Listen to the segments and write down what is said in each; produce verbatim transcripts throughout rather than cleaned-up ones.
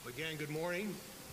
Again, good morning.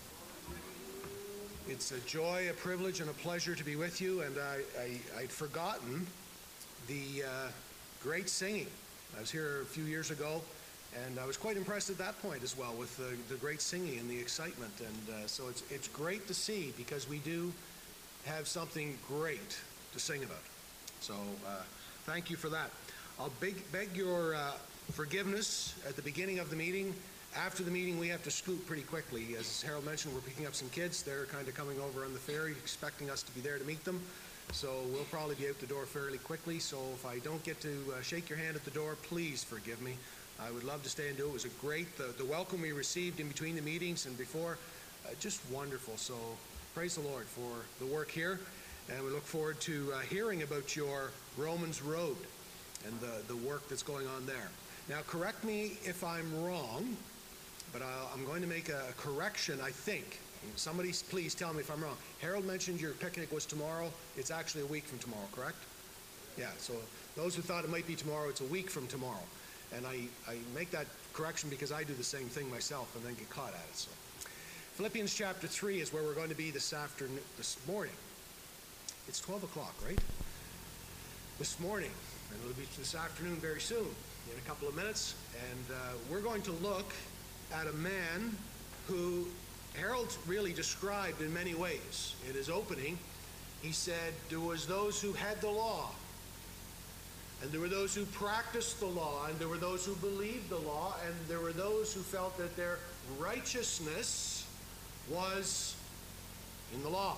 It's a joy, a privilege, and a pleasure to be with you. And I, I, I'd forgotten the uh, great singing. I was here a few years ago, and I was quite impressed at that point as well with the, the great singing and the excitement. And uh, so it's it's great to see, because we do have something great to sing about. So uh, thank you for that. I'll beg, beg your uh, forgiveness at the beginning of the meeting. After the meeting, we have to scoot pretty quickly. As Harold mentioned, we're picking up some kids. They're kind of coming over on the ferry, expecting us to be there to meet them. So we'll probably be out the door fairly quickly. So if I don't get to uh, shake your hand at the door, please forgive me. I would love to stay and do it. It was a great, the, the welcome we received in between the meetings and before, uh, just wonderful. So praise the Lord for the work here. And we look forward to uh, hearing about your Romans Road and the, the work that's going on there. Now, correct me if I'm wrong, but I'll, I'm going to make a correction, I think. Somebody please tell me if I'm wrong. Harold mentioned your picnic was tomorrow. It's actually a week from tomorrow, correct? Yeah, so those who thought it might be tomorrow, it's a week from tomorrow. And I, I make that correction because I do the same thing myself and then get caught at it. So Philippians chapter three is where we're going to be this afternoon, this morning. It's twelve o'clock, right? This morning, and it'll be this afternoon very soon, in a couple of minutes. And uh, we're going to look at a man who Harold really described in many ways. In his opening, he said there was those who had the law, and there were those who practiced the law, and there were those who believed the law, and there were those who felt that their righteousness was in the law.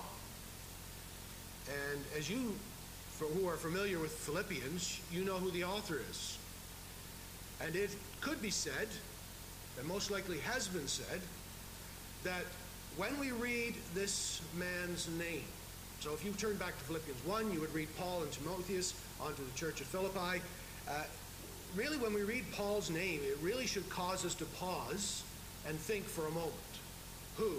And as you who are familiar with Philippians, you know who the author is. And it could be said, and most likely has been said, that when we read this man's name, so if you turn back to Philippians one, you would read Paul and Timotheus onto the church at Philippi. Uh, really, when we read Paul's name, it really should cause us to pause and think for a moment. Who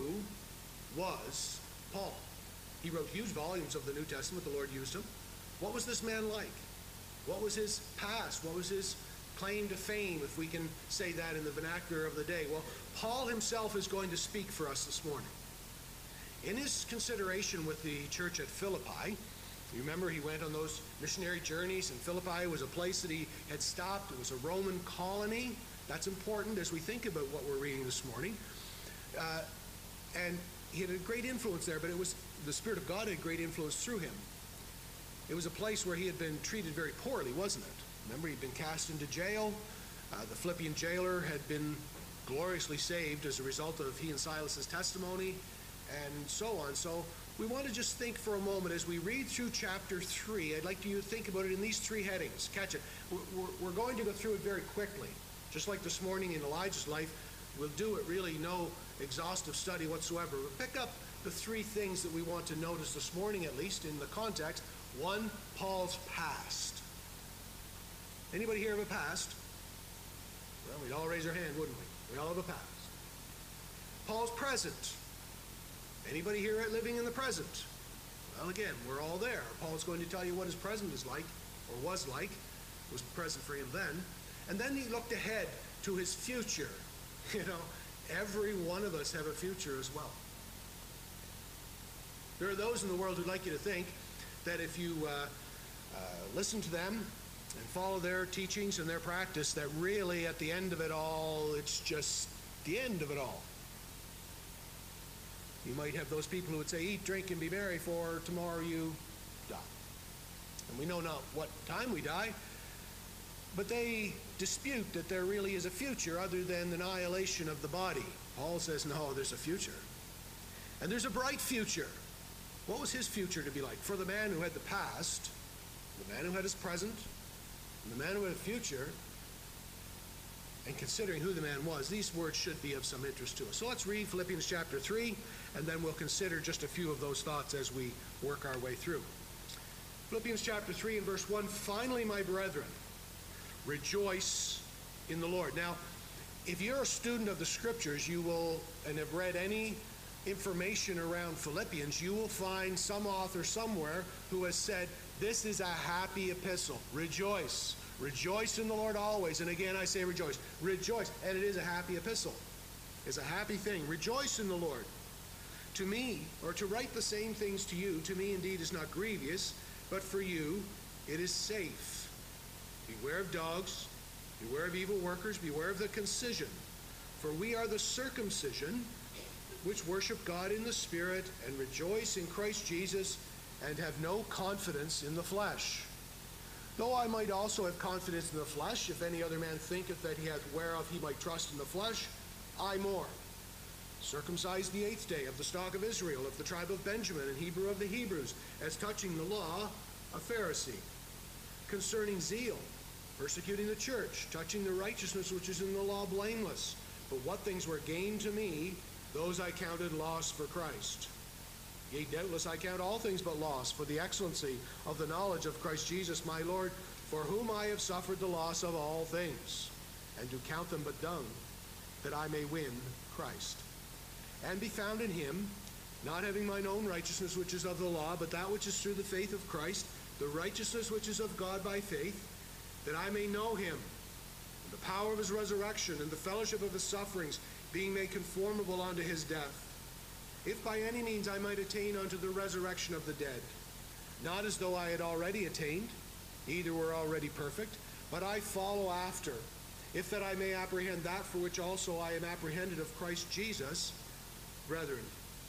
was Paul? He wrote huge volumes of the New Testament. The Lord used him. What was this man like? What was his past? What was his claim to fame, if we can say that in the vernacular of the day? Well, Paul himself is going to speak for us this morning. In his consideration with the church at Philippi, you remember he went on those missionary journeys, and Philippi was a place that he had stopped. It was a Roman colony. That's important as we think about what we're reading this morning. Uh, and he had a great influence there, but it was the Spirit of God had great influence through him. It was a place where he had been treated very poorly, wasn't it? Remember, he'd been cast into jail. Uh, the Philippian jailer had been gloriously saved as a result of he and Silas's testimony, and so on. So we want to just think for a moment as we read through chapter three. I'd like you to think about it in these three headings. Catch it. We're, we're going to go through it very quickly. Just like this morning in Elijah's life, we'll do it really no exhaustive study whatsoever. We'll pick up the three things that we want to notice this morning, at least in the context. One, Paul's past. Anybody here have a past? Well, we'd all raise our hand, wouldn't we? We all have a past. Paul's present. Anybody here living in the present? Well, again, we're all there. Paul's going to tell you what his present is like, or was like. It was present for him then. And then he looked ahead to his future. You know, every one of us have a future as well. There are those in the world who'd like you to think that if you uh, uh, listen to them and follow their teachings and their practice, that really at the end of it all, it's just the end of it all. You might have those people who would say, eat, drink, and be merry, for tomorrow you die. And we know not what time we die, but they dispute that there really is a future other than the annihilation of the body. Paul says, no, there's a future. And there's a bright future. What was his future to be like? For the man who had the past, the man who had his present, and the man who had a future, and considering who the man was, these words should be of some interest to us. So let's read Philippians chapter three, and then we'll consider just a few of those thoughts as we work our way through. Philippians chapter three and verse one, finally, my brethren, rejoice in the Lord. Now, if you're a student of the Scriptures, you will, and have read any information around Philippians, you will find some author somewhere who has said, this is a happy epistle. Rejoice. Rejoice in the Lord always. And again, I say rejoice. Rejoice. And it is a happy epistle. is a happy thing. Rejoice in the Lord. To me, or to write the same things to you, to me indeed is not grievous, but for you it is safe. Beware of dogs, beware of evil workers, beware of the concision. For we are the circumcision, which worship God in the Spirit, and rejoice in Christ Jesus, and have no confidence in the flesh. Though I might also have confidence in the flesh, if any other man thinketh that he hath whereof he might trust in the flesh, I more. Circumcised the eighth day, of the stock of Israel, of the tribe of Benjamin, and Hebrew of the Hebrews, as touching the law, a Pharisee. Concerning zeal, persecuting the church, touching the righteousness which is in the law, blameless. But what things were gained to me, those I counted loss for Christ. Yea, doubtless I count all things but loss, for the excellency of the knowledge of Christ Jesus my Lord, for whom I have suffered the loss of all things, and do count them but dung, that I may win Christ, and be found in him, not having mine own righteousness which is of the law, but that which is through the faith of Christ, the righteousness which is of God by faith, that I may know him, and the power of his resurrection, and the fellowship of his sufferings, being made conformable unto his death, if by any means I might attain unto the resurrection of the dead. Not as though I had already attained, neither were already perfect, but I follow after, if that I may apprehend that for which also I am apprehended of Christ Jesus. Brethren,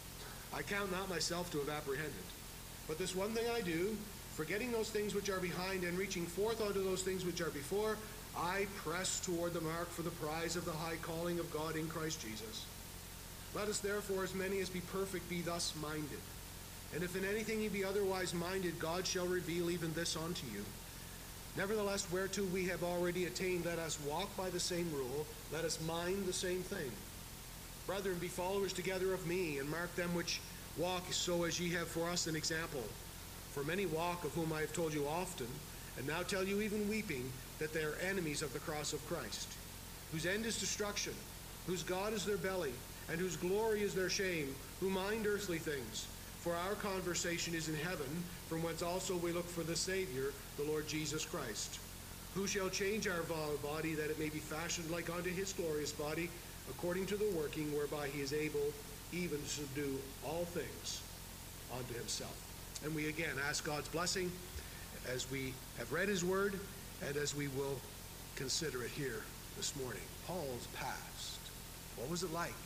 I count not myself to have apprehended, but this one thing I do, forgetting those things which are behind, and reaching forth unto those things which are before, I press toward the mark for the prize of the high calling of God in Christ Jesus. Let us therefore, as many as be perfect, be thus minded. And if in anything ye be otherwise minded, God shall reveal even this unto you. Nevertheless, whereto we have already attained, let us walk by the same rule, let us mind the same thing. Brethren, be followers together of me, and mark them which walk so as ye have for us an example. For many walk, of whom I have told you often, and now tell you even weeping, that they are enemies of the cross of Christ, whose end is destruction, whose God is their belly, and whose glory is their shame, who mind earthly things. For our conversation is in heaven, from whence also we look for the Savior, the Lord Jesus Christ, who shall change our body, that it may be fashioned like unto his glorious body, according to the working whereby he is able even to subdue all things unto himself. And we again ask God's blessing as we have read his word, and as we will consider it here this morning. Paul's past. What was it like?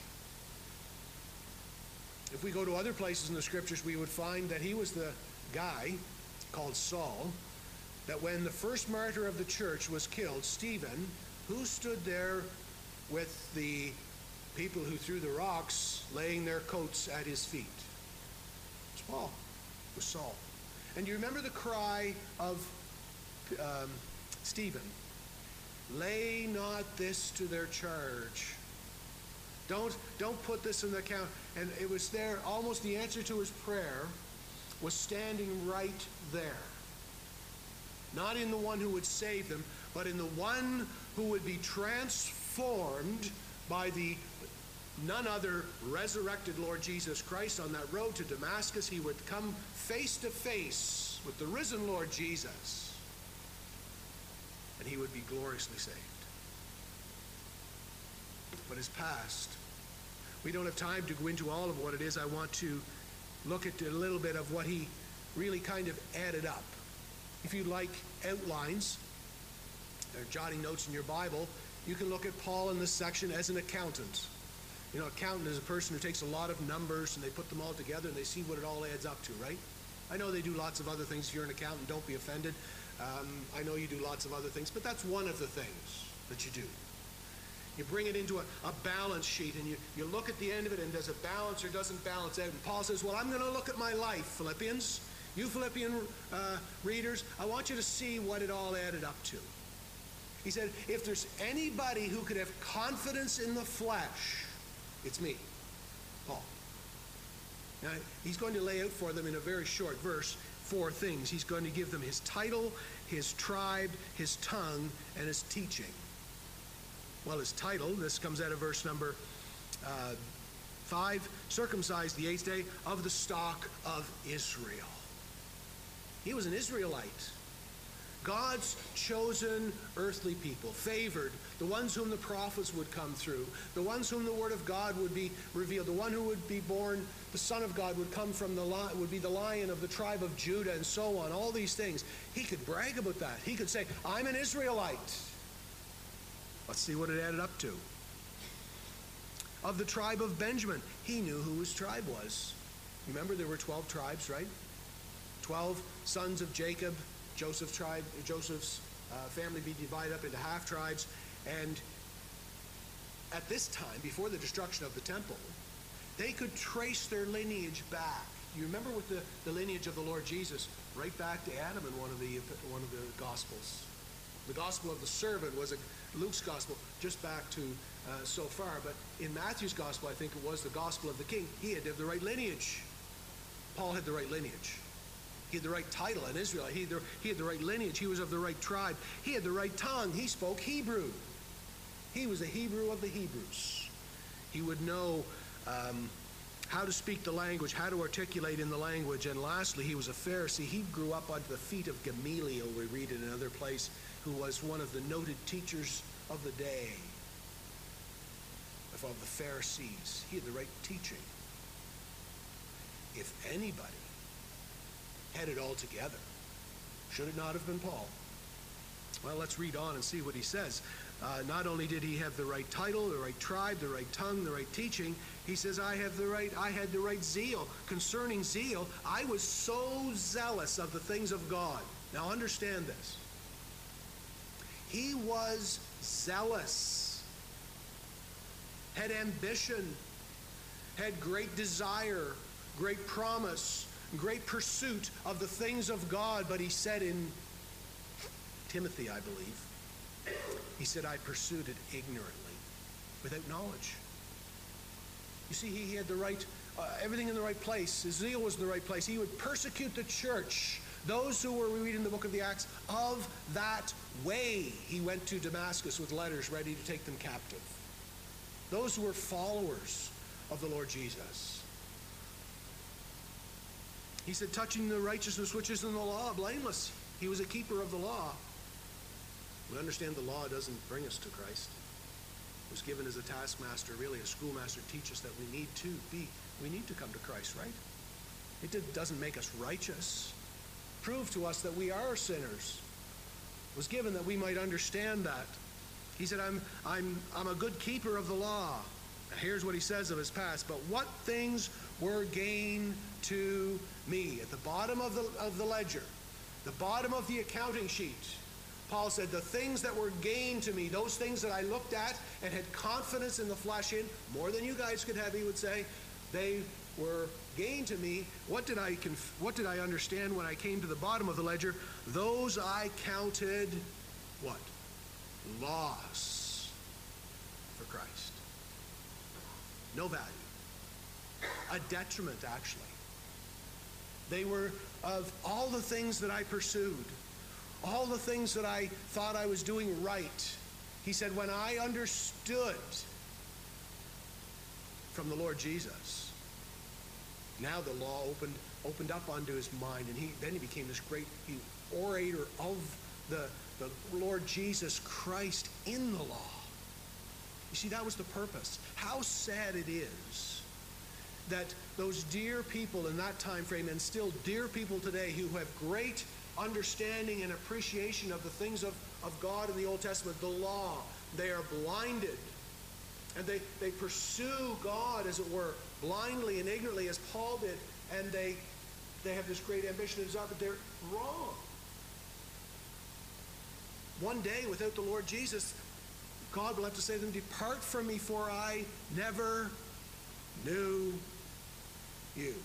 If we go to other places in the scriptures, we would find that he was the guy called Saul, that when the first martyr of the church was killed, Stephen, who stood there with the people who threw the rocks, laying their coats at his feet? It was Paul. It was Saul. And you remember the cry of um, Stephen, lay not this to their charge. Don't, don't put this in the account. And it was there, almost the answer to his prayer was standing right there. Not in the one who would save them, but in the one who would be transformed by the none other resurrected Lord Jesus Christ. On that road to Damascus, he would come face to face with the risen Lord Jesus, and he would be gloriously saved. But his past, we don't have time to go into all of what it is. I want to look at a little bit of what he really kind of added up. If you like outlines, or jotting notes in your Bible, you can look at Paul in this section as an accountant. You know, accountant is a person who takes a lot of numbers and they put them all together and they see what it all adds up to, right? I know they do lots of other things. If you're an accountant, don't be offended. Um, I know you do lots of other things, but that's one of the things that you do. You bring it into a, a balance sheet, and you, you look at the end of it, and does it balance or doesn't balance out? And Paul says, well, I'm going to look at my life, Philippians. You Philippian uh, readers, I want you to see what it all added up to. He said, if there's anybody who could have confidence in the flesh, it's me, Paul. Now, he's going to lay out for them in a very short verse four things. He's going to give them his title, his tribe, his tongue, and his teaching. Well, his title, this comes out of verse number uh, five, circumcised the eighth day, of the stock of Israel. He was an Israelite. God's chosen earthly people, favored, the ones whom the prophets would come through, the ones whom the word of God would be revealed, the one who would be born, the Son of God would come from the lion, would be the Lion of the tribe of Judah, and so on, all these things. He could brag about that. He could say, I'm an Israelite. Let's see what it added up to. Of the tribe of Benjamin, he knew who his tribe was. Remember, there were twelve tribes, right? Twelve sons of Jacob. Joseph's tribe, Joseph's uh, family be divided up into half tribes, and at this time, before the destruction of the temple, they could trace their lineage back. You remember with the, the lineage of the Lord Jesus, right back to Adam in one of the one of the Gospels. The Gospel of the servant was a, Luke's Gospel, just back to uh, so far. But in Matthew's Gospel, I think it was the Gospel of the King. He had the right lineage. Paul had the right lineage. He had the right title in Israel. He had, the, he had the right lineage. He was of the right tribe. He had the right tongue. He spoke Hebrew. He was a Hebrew of the Hebrews. He would know um, how to speak the language, how to articulate in the language. And lastly, he was a Pharisee. He grew up under the feet of Gamaliel, we read in another place, who was one of the noted teachers of the day, of the Pharisees. He had the right teaching. If anybody had it all together, should it not have been Paul? Well, let's read on and see what he says. Uh, not only did he have the right title, the right tribe, the right tongue, the right teaching, he says, I have the right, I had the right zeal. Concerning zeal, I was so zealous of the things of God. Now understand this. He was zealous, had ambition, had great desire, great promise, great pursuit of the things of God. But he said in Timothy, I believe, he said, I pursued it ignorantly, without knowledge. You see, he had the right, uh, everything in the right place. His zeal was in the right place. He would persecute the church. Those who were, we read in the book of the Acts, of that way. He went to Damascus with letters ready to take them captive. Those who were followers of the Lord Jesus. He said, touching the righteousness which is in the law, blameless. He was a keeper of the law. We understand the law doesn't bring us to Christ. It was given as a taskmaster, really a schoolmaster, to teach us that we need to be, we need to come to Christ, right? It did, doesn't make us righteous. Prove to us that we are sinners. It was given that we might understand that. He said, I'm, I'm, I'm a good keeper of the law. Now here's what he says of his past. But what things were gain to me? At the bottom of the, of the ledger, the bottom of the accounting sheet, Paul said, the things that were gain to me, those things that I looked at and had confidence in the flesh in, more than you guys could have, he would say, they were gain to me. What did I conf- what did I understand when I came to the bottom of the ledger? Those I counted, what? Loss for Christ. No value. A detriment, actually. They were of all the things that I pursued, all the things that I thought I was doing right. He said, when I understood from the Lord Jesus, now the law opened opened up onto his mind, and he then he became this great he, orator of the, the Lord Jesus Christ in the law. You see, that was the purpose. How sad it is that those dear people in that time frame, and still dear people today, who have great understanding and appreciation of the things of, of God in the Old Testament, the law, they are blinded. And they, they pursue God, as it were, blindly and ignorantly, as Paul did, and they, they have this great ambition and desire, but they're wrong. One day, without the Lord Jesus, God will have to say to them, depart from me, for I never knew you.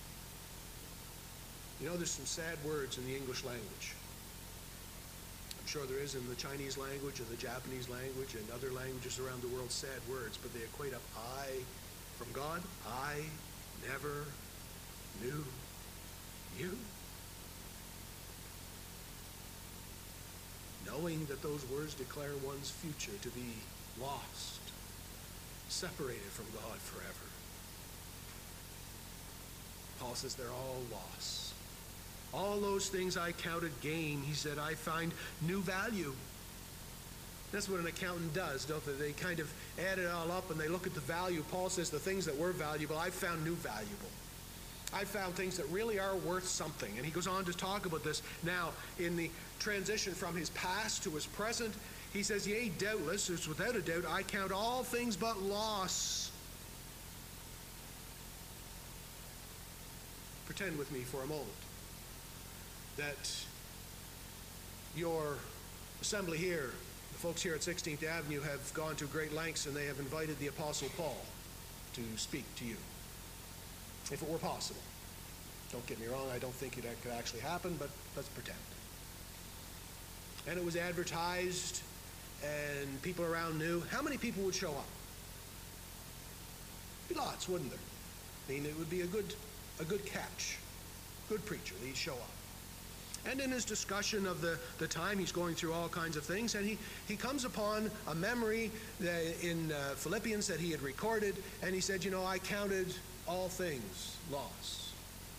You know, there's some sad words in the English language. I'm sure there is in the Chinese language and the Japanese language and other languages around the world, sad words, but they equate up I, from God, I never knew you. Knowing that those words declare one's future to be lost, separated from God forever. Paul says they're all lost. All those things I counted gain. He said, I find new value. That's what an accountant does, don't they? They kind of add it all up and they look at the value. Paul says the things that were valuable, I found new valuable. I found things that really are worth something. And he goes on to talk about this now in the transition from his past to his present. He says, yea, doubtless, it's without a doubt, I count all things but loss. Pretend with me for a moment that your assembly here, the folks here at sixteenth Avenue, have gone to great lengths and they have invited the Apostle Paul to speak to you. If it were possible. Don't get me wrong, I don't think it could actually happen, but let's pretend. And it was advertised and people around knew. How many people would show up? Be lots, wouldn't there? I mean, it would be a good a good catch. Good preacher, he'd show up. And in his discussion of the, the time, he's going through all kinds of things, and he, he comes upon a memory that in uh, Philippians that he had recorded, and he said, you know, I counted all things loss.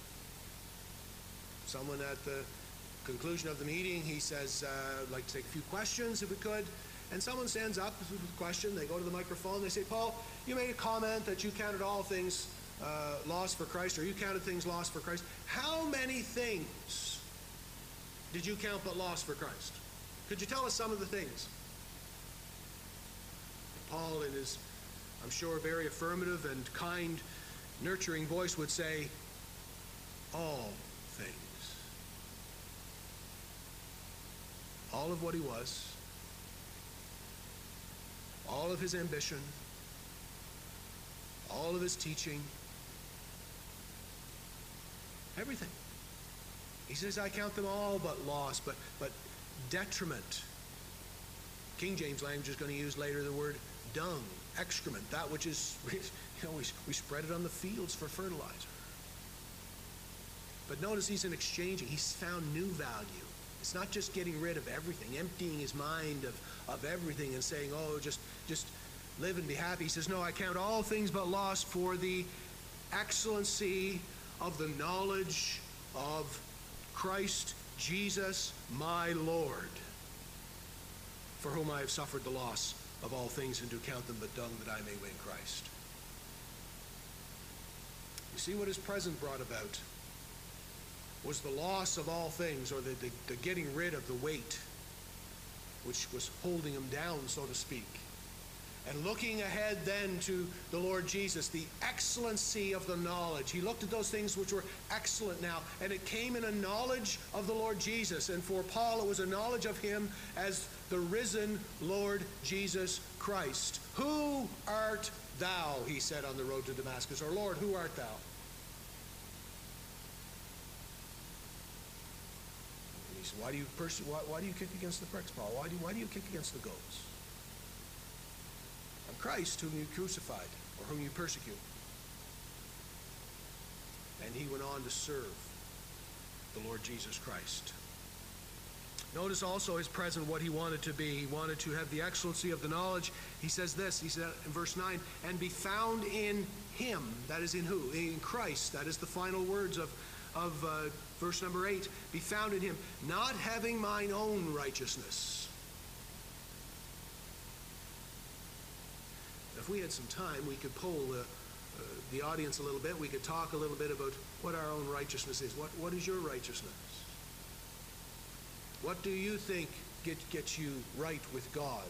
Someone at the conclusion of the meeting, he says, uh, I'd like to take a few questions if we could. And someone stands up with a question, they go to the microphone, they say, Paul, you made a comment that you counted all things uh, lost for Christ, or you counted things lost for Christ. How many things did you count but lost for Christ? Could you tell us some of the things? Paul, in his, I'm sure, very affirmative and kind, nurturing voice would say, all things. All of what he was, all of his ambition, all of his teaching, everything. He says, I count them all but loss, but, but detriment. King James language is going to use later the word dung, excrement, that which is, you know, we, we spread it on the fields for fertilizer. But notice he's in exchanging. He's found new value. It's not just getting rid of everything, emptying his mind of, of everything and saying, oh, just, just live and be happy. He says, no, I count all things but lost for the excellency of the knowledge of Christ Jesus my Lord, for whom I have suffered the loss of all things, and do count them but dung, that I may win Christ. You see what his present brought about was the loss of all things, or the, the, the getting rid of the weight which was holding him down, so to speak. And looking ahead then to the Lord Jesus, the excellency of the knowledge. He looked at those things which were excellent now, and it came in a knowledge of the Lord Jesus. And for Paul, it was a knowledge of him as the risen Lord Jesus Christ. Who art thou, he said on the road to Damascus, or Lord, who art thou? And he said, why do you pers- why, why do you kick against the pricks, Paul? Why do you, why do you kick against the goats? Christ, whom you crucified, or whom you persecute. And he went on to serve the Lord Jesus Christ. Notice also his present, what he wanted to be. He wanted to have the excellency of the knowledge. He says this, he said in verse nine, and be found in him. That is in who? In Christ. That is the final words of, of uh, verse number eight. Be found in him, not having mine own righteousness. If we had some time, we could poll the, uh, the audience a little bit. We could talk a little bit about what our own righteousness is. What, what is your righteousness? What do you think get, gets you right with God?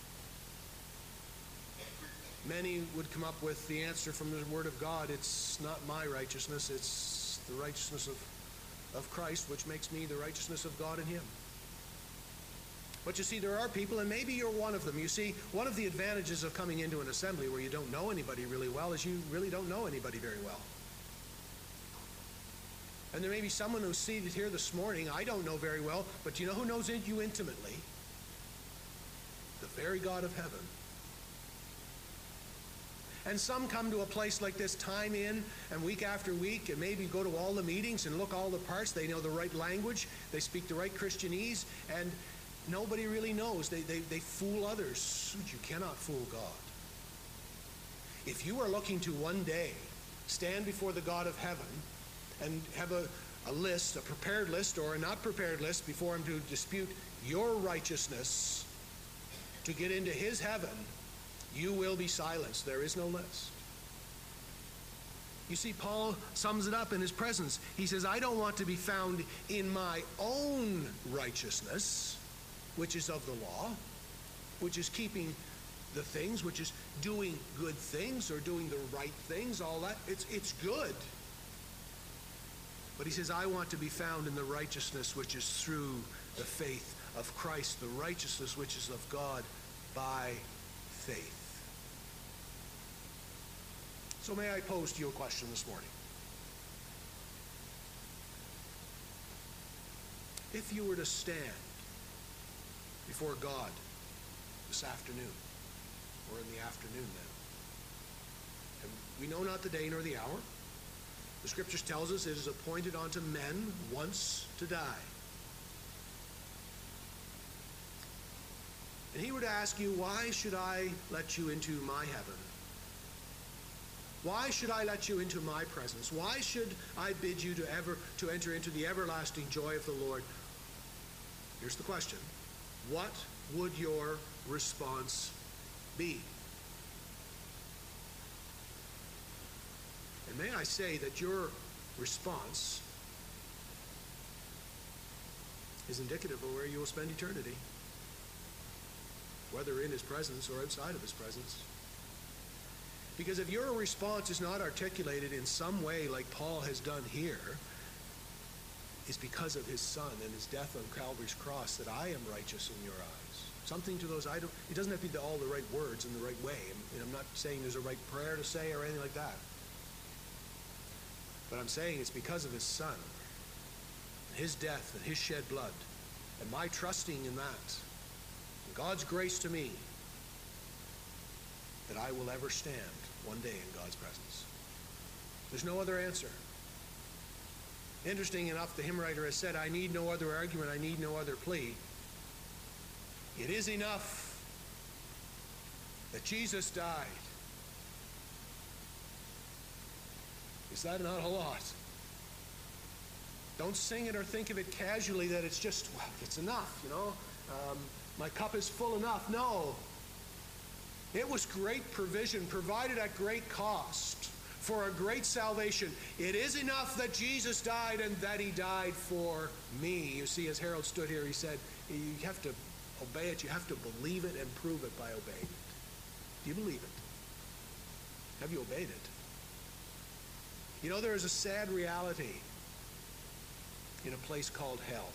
Many would come up with the answer from the Word of God. It's not my righteousness. It's the righteousness of, of Christ, which makes me the righteousness of God in him. But you see, there are people, and maybe you're one of them. You see, one of the advantages of coming into an assembly where you don't know anybody really well is you really don't know anybody very well. And there may be someone who's seated here this morning I don't know very well, but you know who knows you intimately? The very God of heaven. And some come to a place like this time in and week after week, and maybe go to all the meetings and look all the parts. They know the right language. They speak the right Christianese, and nobody really knows. They, they, they fool others. You cannot fool God. If you are looking to one day stand before the God of heaven and have a, a list, a prepared list or a not prepared list before him to dispute your righteousness to get into his heaven, you will be silenced. There is no list. You see, Paul sums it up in his presence. He says, I don't want to be found in my own righteousness, which is of the law, which is keeping the things, which is doing good things or doing the right things, all that. It's, it's good. But he says, I want to be found in the righteousness which is through the faith of Christ, the righteousness which is of God by faith. So may I pose to you a question this morning? If you were to stand before God this afternoon, or in the afternoon then, and we know not the day nor the hour, the Scriptures tells us it is appointed unto men once to die. And he were to ask you, why should I let you into my heaven? Why should I let you into my presence? Why should I bid you to ever to enter into the everlasting joy of the Lord? Here's the question. What would your response be? And may I say that your response is indicative of where you will spend eternity, whether in his presence or outside of his presence. Because if your response is not articulated in some way like Paul has done here, it's because of his Son and his death on Calvary's cross that I am righteous in your eyes. Something to those, I don't, it doesn't have to be all the right words in the right way. And I'm not saying there's a right prayer to say or anything like that. But I'm saying it's because of his Son, his death and his shed blood, and my trusting in that, and God's grace to me, that I will ever stand one day in God's presence. There's no other answer. Interesting enough, the hymn writer has said, I need no other argument, I need no other plea. It is enough that Jesus died. Is that not a lot? Don't sing it or think of it casually that it's just, well, it's enough, you know. Um, my cup is full enough. No. It was great provision, provided at great cost for a great salvation. It is enough that Jesus died and that he died for me. You see, as Harold stood here, he said, you have to obey it. You have to believe it and prove it by obeying it. Do you believe it? Have you obeyed it? You know, there is a sad reality in a place called hell.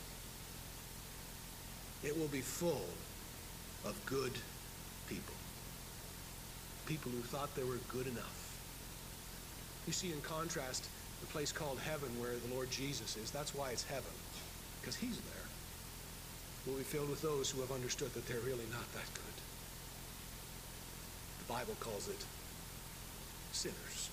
It will be full of good people. People who thought they were good enough. You see, in contrast, the place called heaven where the Lord Jesus is, that's why it's heaven, because he's there, will be filled with those who have understood that they're really not that good. The Bible calls it sinners.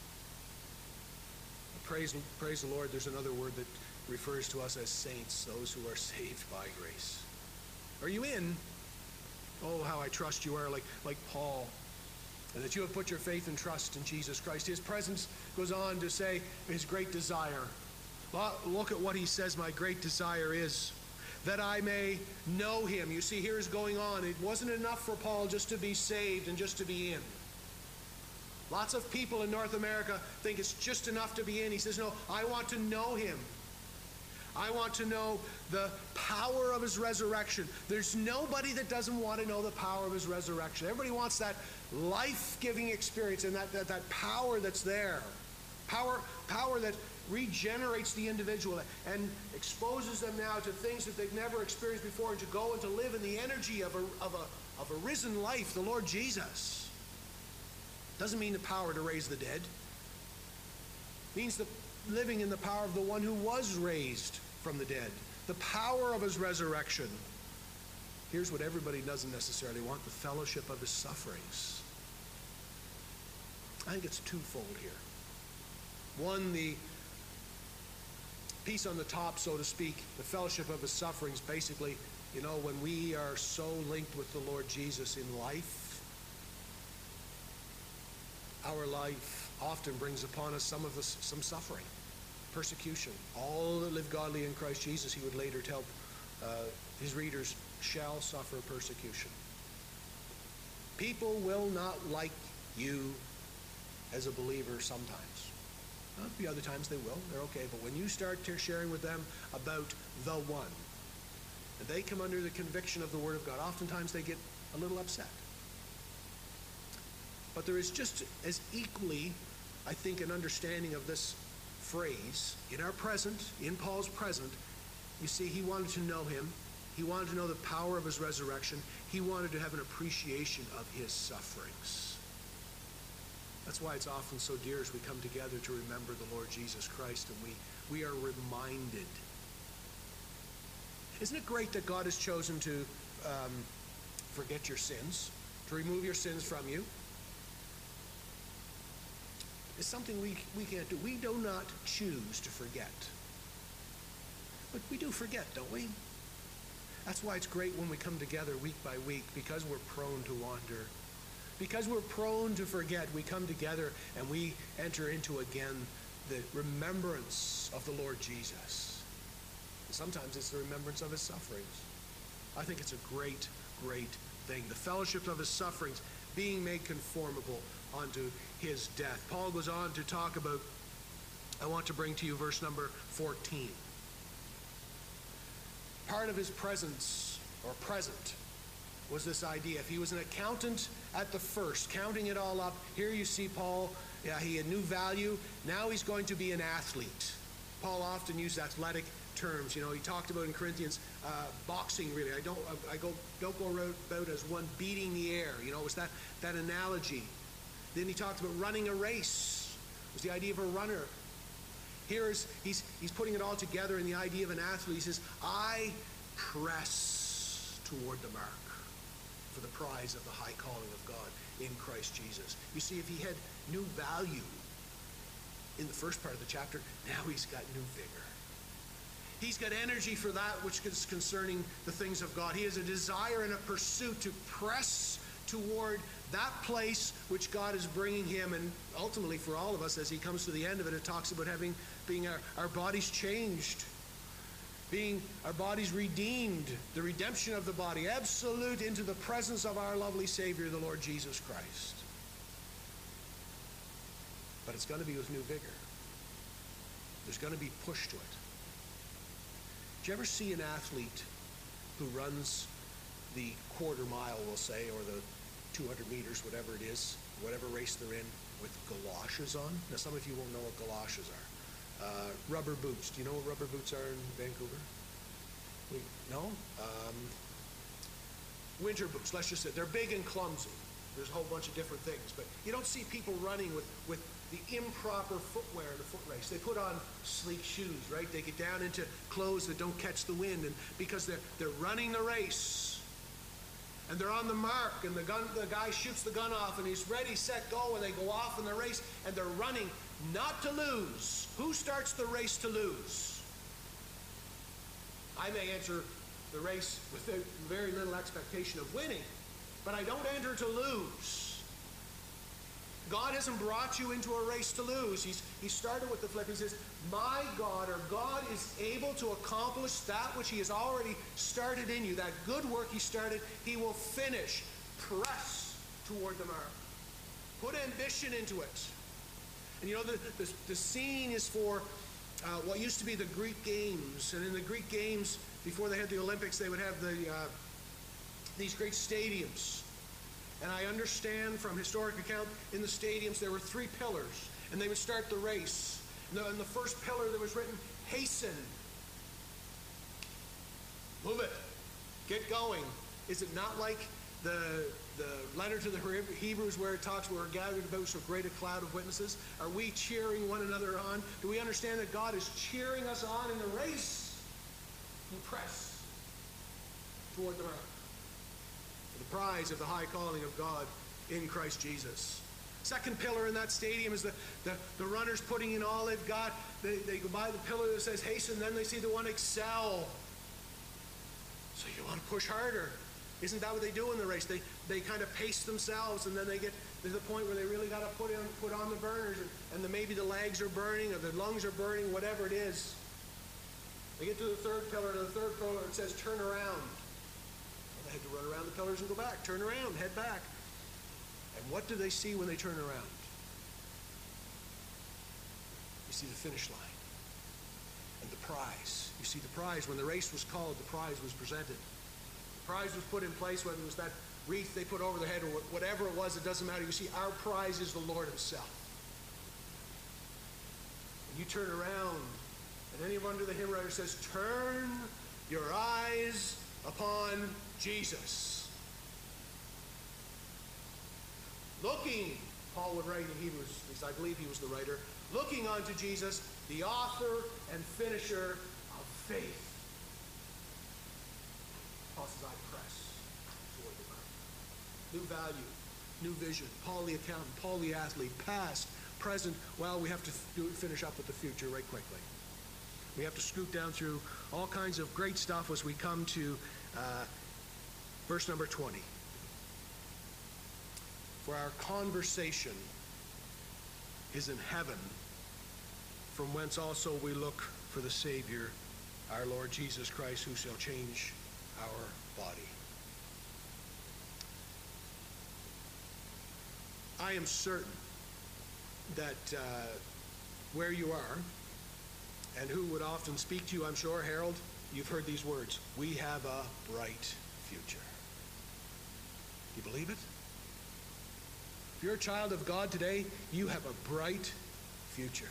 Praise, praise the Lord, there's another word that refers to us as saints, those who are saved by grace. Are you in? Oh, how I trust you are, like, like Paul. And that you have put your faith and trust in Jesus Christ. His presence goes on to say his great desire. Look at what he says my great desire is. That I may know him. You see, here's going on. It wasn't enough for Paul just to be saved and just to be in. Lots of people in North America think it's just enough to be in. He says, no, I want to know him. I want to know the power of his resurrection. There's nobody that doesn't want to know the power of his resurrection. Everybody wants that life-giving experience and that, that, that power that's there. Power, power that regenerates the individual and exposes them now to things that they've never experienced before, and to go and to live in the energy of a, of a, of a risen life, the Lord Jesus. Doesn't mean the power to raise the dead. It means the living in the power of the one who was raised from the dead. The power of his resurrection. Here's what everybody doesn't necessarily want, the fellowship of his sufferings. I think it's twofold here. One, the piece on the top, so to speak, the fellowship of his sufferings. Basically, you know, when we are so linked with the Lord Jesus in life, our life often brings upon us some of the, some suffering. persecution. All that live godly in Christ Jesus, he would later tell uh, his readers, shall suffer persecution. People will not like you as a believer sometimes. Well, the other times they will. They're okay. But when you start sharing with them about the one, and they come under the conviction of the Word of God, oftentimes they get a little upset. But there is just as equally, I think, an understanding of this phrase. In our present, in Paul's present, you see, he wanted to know him. He wanted to know the power of his resurrection. He wanted to have an appreciation of his sufferings. That's why it's often so dear as we come together to remember the Lord Jesus Christ, and we, we are reminded. Isn't it great that God has chosen to um, forget your sins, to remove your sins from you? It's something we, we can't do. We do not choose to forget. But we do forget, don't we? That's why it's great when we come together week by week, because we're prone to wander. Because we're prone to forget, we come together and we enter into again the remembrance of the Lord Jesus. And sometimes it's the remembrance of his sufferings. I think it's a great, great thing. The fellowship of his sufferings, being made conformable unto his death. Paul goes on to talk about, I want to bring to you verse number fourteen. Part of his presence, or present, was this idea. If he was an accountant at the first, counting it all up, here you see Paul, yeah, he had new value. Now he's going to be an athlete. Paul often used athletic terms. You know, he talked about in Corinthians, uh, boxing really. I don't I go don't go about as one beating the air. You know, it was that, that analogy. Then he talked about running a race. It was the idea of a runner. Here is, he's, he's putting it all together in the idea of an athlete. He says, I press toward the mark for the prize of the high calling of God in Christ Jesus. You see, if he had new value in the first part of the chapter, now he's got new vigor. He's got energy for that which is concerning the things of God. He has a desire and a pursuit to press toward that place which God is bringing him, and ultimately for all of us as he comes to the end of it, it talks about having being our, our bodies changed, being our bodies redeemed, the redemption of the body, absolute into the presence of our lovely Savior, the Lord Jesus Christ. But it's going to be with new vigor. There's going to be push to it. Did you ever see an athlete who runs the quarter mile, we'll say, or the two hundred meters, whatever it is, whatever race they're in, with galoshes on? Now, some of you won't know what galoshes are. Uh, rubber boots. Do you know what rubber boots are in Vancouver? We, no? Um, winter boots, let's just say. They're big and clumsy. There's a whole bunch of different things. But you don't see people running with, with the improper footwear in a foot race. They put on sleek shoes, right? They get down into clothes that don't catch the wind, and because they're, they're running the race. And they're on the mark, and the gun, the guy shoots the gun off, and he's ready, set, go, and they go off in the race, and they're running not to lose. Who starts the race to lose? I may enter the race with very little expectation of winning, but I don't enter to lose. God hasn't brought you into a race to lose. He's, he started with the Philippians. He says, my God, or God is able to accomplish that which he has already started in you. That good work he started, he will finish. Press toward the mark. Put ambition into it. And you know, the, the, the scene is for uh, what used to be the Greek Games. And in the Greek Games, before they had the Olympics, they would have the uh, these great stadiums. And I understand from historic account, in the stadiums there were three pillars, and they would start the race. And the, and the first pillar there was written, hasten. Move it. Get going. Is it not like the, the letter to the Hebrews where it talks, we're gathered about so great a cloud of witnesses? Are we cheering one another on? Do we understand that God is cheering us on in the race? You press toward the mark. The prize of the high calling of God in Christ Jesus. Second pillar in that stadium is the, the, the runners putting in all they've got. They, they go by the pillar that says hasten, then they see the one excel. So you want to push harder. Isn't that what they do in the race? They, they kind of pace themselves, and then they get to the point where they really got to put in, put on the burners, and, and the, maybe the legs are burning or the lungs are burning, whatever it is. They get to the third pillar, to the third pillar, it says turn around. And they had to run around the pillars and go back, turn around, head back. And what do they see when they turn around? You see the finish line and the prize. You see the prize. When the race was called, the prize was presented. The prize was put in place, whether it was that wreath they put over their head or whatever it was, it doesn't matter. You see, our prize is the Lord himself. And you turn around, and anyone under the hymn writer says, turn your eyes upon Jesus. Looking, Paul would write in Hebrews, at least I believe he was the writer, looking unto Jesus, the author and finisher of faith. Paul says, I press toward the mark. New value, new vision. Paul the accountant, Paul the athlete, past, present. Well, we have to do, finish up with the future right quickly. We have to scoot down through all kinds of great stuff as we come to uh, verse number twenty. For our conversation is in heaven, from whence also we look for the Savior, our Lord Jesus Christ, who shall change our body. I am certain that uh, where you are, and who would often speak to you, I'm sure, Harold, you've heard these words, we have a bright future. Do you believe it? If you're a child of God today, you have a bright future.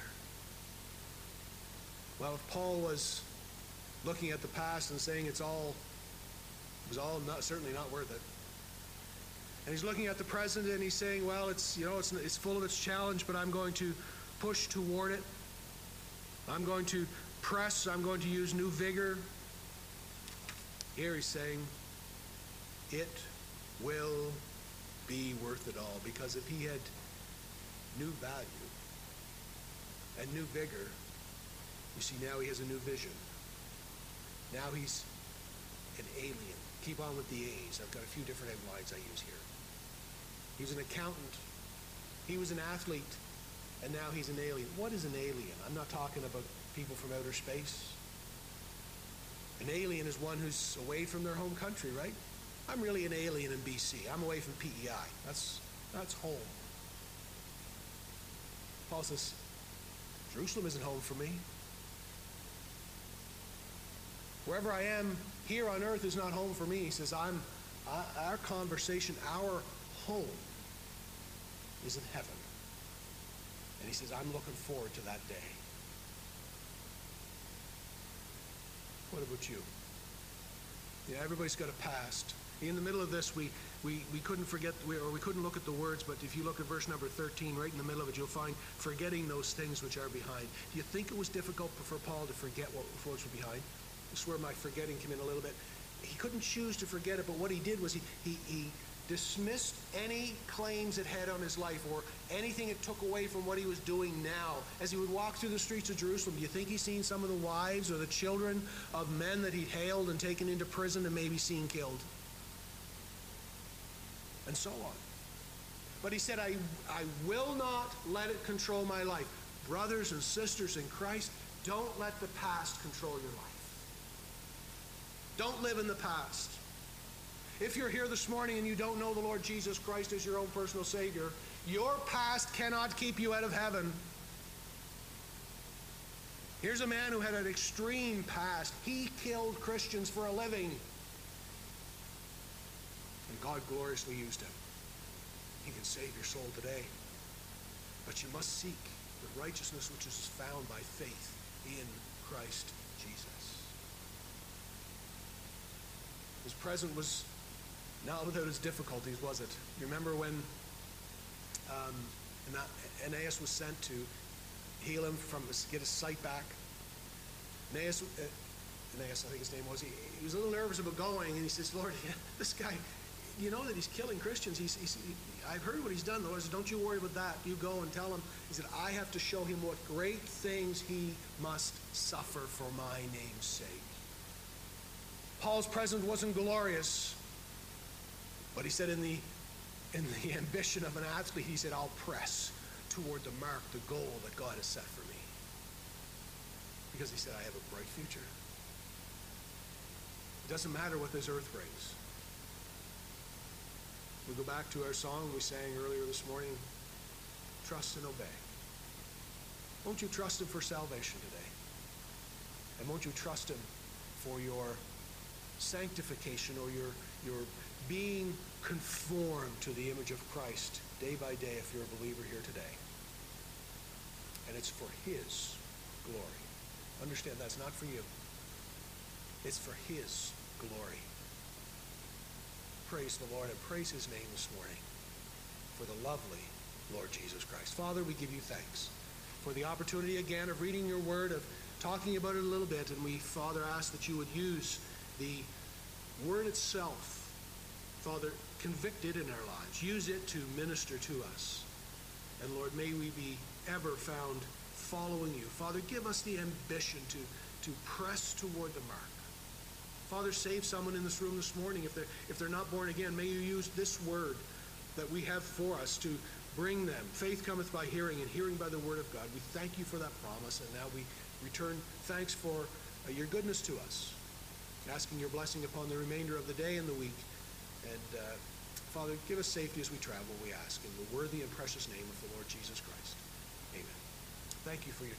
Well, if Paul was looking at the past and saying it's all, it was all not, certainly not worth it. And he's looking at the present and he's saying, well, it's, you know, it's, it's full of its challenge, but I'm going to push toward it. I'm going to press. I'm going to use new vigor. Here he's saying, it will be worth it all. Because if he had new value and new vigor, you see, now he has a new vision. Now he's an alien. Keep on with the A's. I've got a few different headlines I use here. He's an accountant. He was an athlete. And now he's an alien. What is an alien? I'm not talking about people from outer space. An alien is one who's away from their home country, right? I'm really an alien in B C. I'm away from P E I. That's, that's home. Paul says, Jerusalem isn't home for me. Wherever I am here on earth is not home for me. He says, I'm, uh, our conversation, our home is in heaven. And he says, I'm looking forward to that day. What about you? Yeah, everybody's got a past. In the middle of this, we, we, we couldn't forget, we, or we couldn't look at the words, but if you look at verse number thirteen, right in the middle of it, you'll find forgetting those things which are behind. Do you think it was difficult for Paul to forget what was behind? This is where my forgetting came in a little bit. He couldn't choose to forget it, but what he did was he, he, he dismissed any claims it had on his life or anything it took away from what he was doing now. As he would walk through the streets of Jerusalem, do you think he's seen some of the wives or the children of men that he'd hailed and taken into prison and maybe seen killed? And so on. But he said, I, I will not let it control my life. Brothers and sisters in Christ, don't let the past control your life. Don't live in the past. If you're here this morning and you don't know the Lord Jesus Christ as your own personal Savior, your past cannot keep you out of heaven. Here's a man who had an extreme past. He killed Christians for a living. And God gloriously used him. He can save your soul today. But you must seek the righteousness which is found by faith in Christ Jesus. His present was not without its difficulties, was it? You remember when um, Aeneas was sent to heal him from his, get his sight back? Aeneas, uh, Aeneas, I think his name was, he, he was a little nervous about going, and he says, Lord, yeah, this guy, you know that he's killing Christians. He's, he's, he, I've heard what he's done. The Lord said, don't you worry about that. You go and tell him. He said, I have to show him what great things he must suffer for my name's sake. Paul's present wasn't glorious, but he said in the in the ambition of an athlete, he said, I'll press toward the mark, the goal that God has set for me. Because he said, I have a bright future. It doesn't matter what this earth brings. We go back to our song we sang earlier this morning, trust and obey. Won't you trust him for salvation today? And won't you trust him for your sanctification, or your, your being conformed to the image of Christ day by day if you're a believer here today. And it's for his glory. Understand, that's not for you. It's for his glory. Praise the Lord, and praise his name this morning for the lovely Lord Jesus Christ. Father, we give you thanks for the opportunity again of reading your word, of talking about it a little bit, and we, Father, ask that you would use the word itself, Father, convict it in our lives. Use it to minister to us. And Lord, may we be ever found following you. Father, give us the ambition to, to press toward the mark. Father, save someone in this room this morning. If they're, if they're not born again, may you use this word that we have for us to bring them. Faith cometh by hearing, and hearing by the word of God. We thank you for that promise, and now we return thanks for uh, your goodness to us, asking your blessing upon the remainder of the day and the week. And uh, Father, give us safety as we travel, we ask, in the worthy and precious name of the Lord Jesus Christ. Amen. Thank you for your